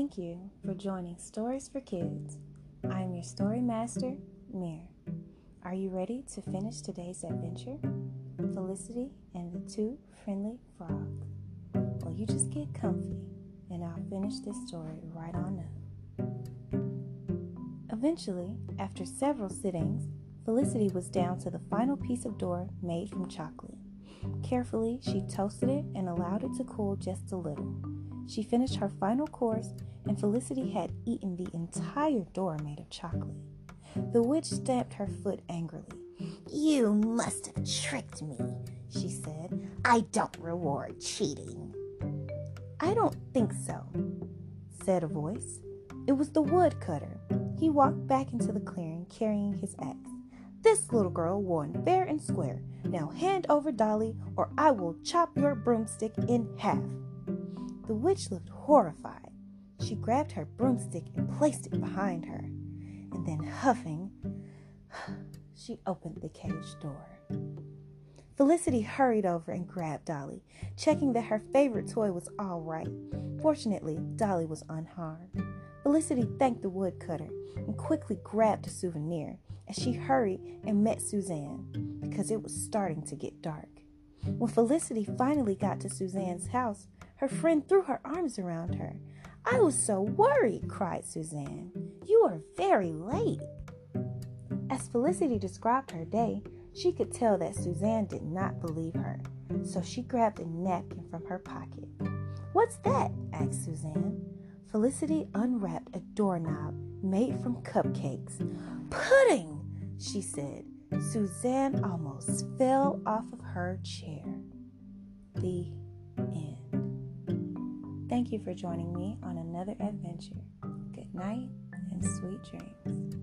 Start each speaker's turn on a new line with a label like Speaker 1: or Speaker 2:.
Speaker 1: Thank you for joining Stories for Kids. I am your story master, Mir. Are you ready to finish today's adventure? Felicity and the Two Friendly Frogs. Well, you just get comfy and I'll finish this story right on up. Eventually, after several sittings, Felicity was down to the final piece of dough made from chocolate. Carefully, she toasted it and allowed it to cool just a little. She finished her final course, and Felicity had eaten the entire dough made of chocolate. The witch stamped her foot angrily.
Speaker 2: "You must have tricked me," she said. "I don't reward cheating."
Speaker 1: "I don't think so," said a voice. It was the woodcutter. He walked back into the clearing carrying his axe. "This little girl won fair and square. Now hand over Dolly, or I will chop your broomstick in half." The witch looked horrified. She grabbed her broomstick and placed it behind her. And then, huffing, she opened the cage door. Felicity hurried over and grabbed Dolly, checking that her favorite toy was all right. Fortunately, Dolly was unharmed. Felicity thanked the woodcutter and quickly grabbed a souvenir as she hurried and met Suzanne because it was starting to get dark. When Felicity finally got to Suzanne's house, her friend threw her arms around her. "I was so worried," cried Suzanne. "You are very late." As Felicity described her day, she could tell that Suzanne did not believe her, so she grabbed a napkin from her pocket. "What's that?" asked Suzanne. Felicity unwrapped a doorknob made from cupcakes. "Pudding!" she said. Suzanne almost fell off of her chair. The end. Thank you for joining me on another adventure. Good night and sweet dreams.